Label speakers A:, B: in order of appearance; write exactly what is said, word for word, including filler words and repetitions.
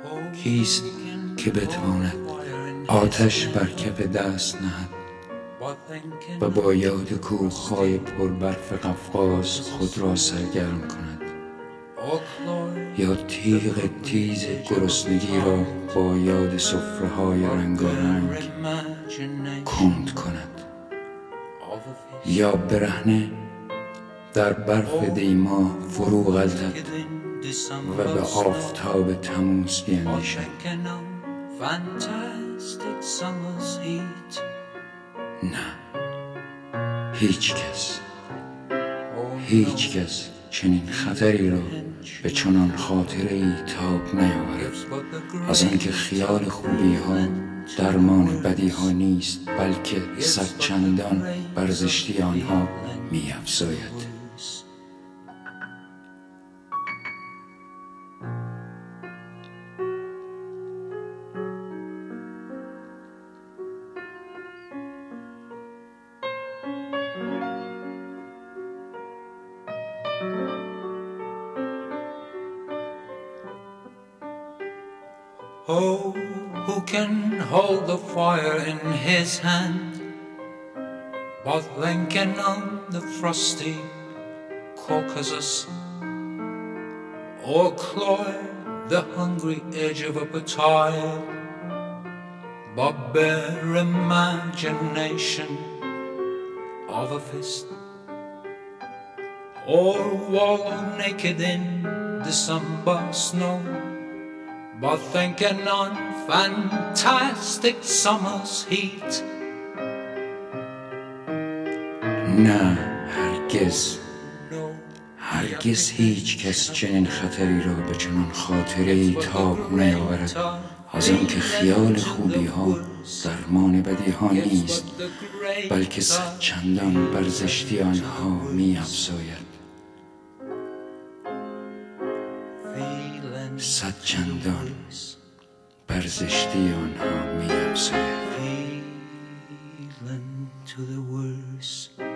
A: کیست که بتواند آتش بر کف دست نهد و با یاد کوه‌های پربرف قفقاز خود را سرگرم کند، یا تیغ تیز گرسنگی را با یاد سفره‌های رنگارنگ کند کند، یا برهنه در برف دیما فرو غلطد و به آفتاب تموز بیندیشد. نه، هیچ کس هیچ کس چنین خطری را به چنان خاطره ای تاب نیاورد، از آنکه خیال خوبی ها درمان بدی ها نیست، بلکه صد چندان بر زشتی آنها می افزاید.
B: Oh, who can hold the fire in his hand, but Lincoln on the frosty Caucasus, or cloy the hungry edge of a battile, but bare imagination of a fist, or wallow naked in December snow, but thinking on fantastic summer's heat.
A: نه، هرگز هرگز هیچ کس چنین خطری را به چنان خاطره ای تاب نیاورد، از آنکه خیال خوبی ها درمان بدی ها نیست، بلکه صد چندان بر زشتی آنها می افزاید. صد چندان بر زشتی آنها می افزاید.
B: Feeling to the worst.